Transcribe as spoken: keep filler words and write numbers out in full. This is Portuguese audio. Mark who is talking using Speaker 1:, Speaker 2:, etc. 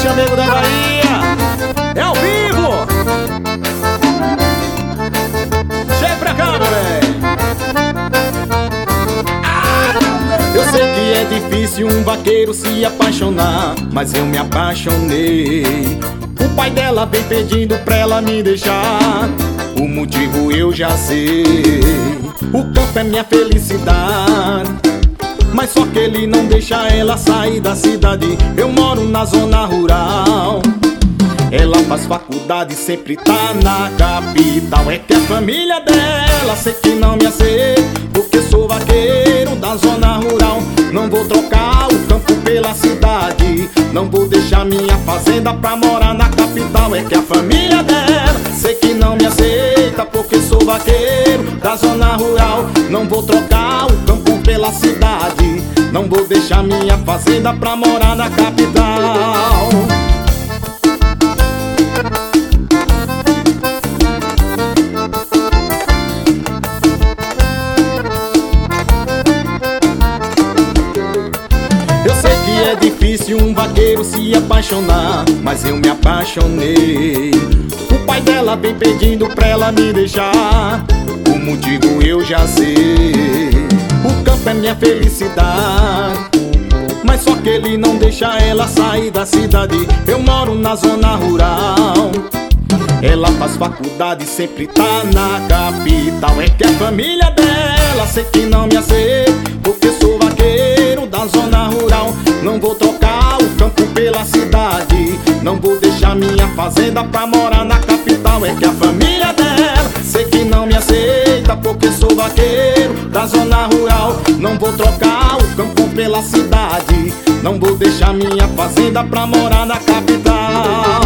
Speaker 1: chamego da Bahia. É ao vivo. Chega pra cá, moleque. Eu sei que é difícil um vaqueiro se apaixonar, mas eu me apaixonei. O pai dela vem pedindo pra ela me deixar. O motivo eu já sei. O campo é minha felicidade, mas só que ele não deixa ela sair da cidade. Eu moro na zona rural. Ela faz faculdade, sempre tá na capital. É que a família dela sei que não me aceita, porque sou vaqueiro da zona rural. Não vou trocar o campo pela cidade, não vou deixar minha fazenda pra morar na capital. É que a família dela sei que não me aceita, porque sou vaqueiro da zona rural. Não vou trocar o campo pela cidade, não vou deixar minha fazenda pra morar na capital. Eu sei que é difícil um vaqueiro se apaixonar, mas eu me apaixonei. O pai dela vem pedindo pra ela me deixar. O motivo eu já sei. O campo é minha felicidade, mas só que ele não deixa ela sair da cidade. Eu moro na zona rural. Ela faz faculdade, sempre tá na capital. É que a família dela sei que não me aceita, porque sou vaqueiro da zona rural. Não vou trocar o campo pela cidade, não vou deixar minha fazenda pra morar na capital. É que a família dela sei que não me aceita, porque sou vaqueiro da zona rural. Não vou trocar o campo pela cidade, não vou deixar minha fazenda pra morar na capital.